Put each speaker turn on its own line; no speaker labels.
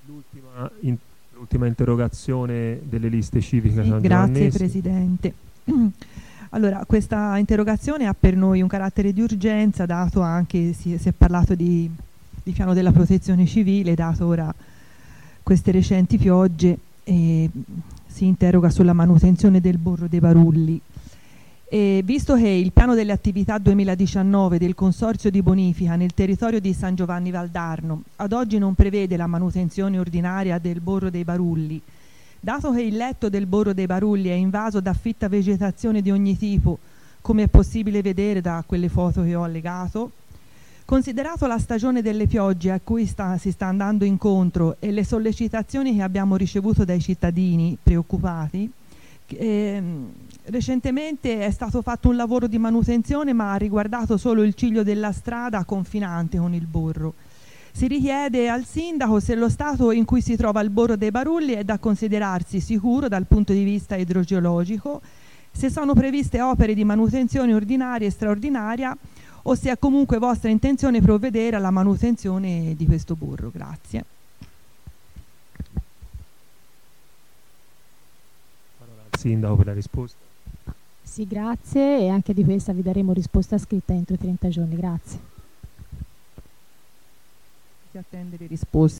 L'ultima interrogazione delle liste civiche
Sì,
San
grazie
Giovannesi.
Presidente. Allora, questa interrogazione ha per noi un carattere di urgenza, dato anche, si è parlato di piano della protezione civile, dato ora queste recenti piogge, e si interroga sulla manutenzione del Borro dei Barulli. E visto che il piano delle attività 2019 del Consorzio di Bonifica nel territorio di San Giovanni Valdarno ad oggi non prevede la manutenzione ordinaria del Borro dei Barulli, dato che il letto del Borro dei Barulli è invaso da fitta vegetazione di ogni tipo, come è possibile vedere da quelle foto che ho allegato, considerato la stagione delle piogge a cui si sta andando incontro e le sollecitazioni che abbiamo ricevuto dai cittadini preoccupati, recentemente è stato fatto un lavoro di manutenzione, ma ha riguardato solo il ciglio della strada confinante con il Borro. Si richiede al sindaco se lo stato in cui si trova il Borro dei Barulli è da considerarsi sicuro dal punto di vista idrogeologico, se sono previste opere di manutenzione ordinaria e straordinaria, o se è comunque vostra intenzione provvedere alla manutenzione di questo Borro. Grazie.
Sindaco per la risposta.
Sì, grazie, e anche di questa vi daremo risposta scritta entro 30 giorni. Grazie.
Si attende le risposte.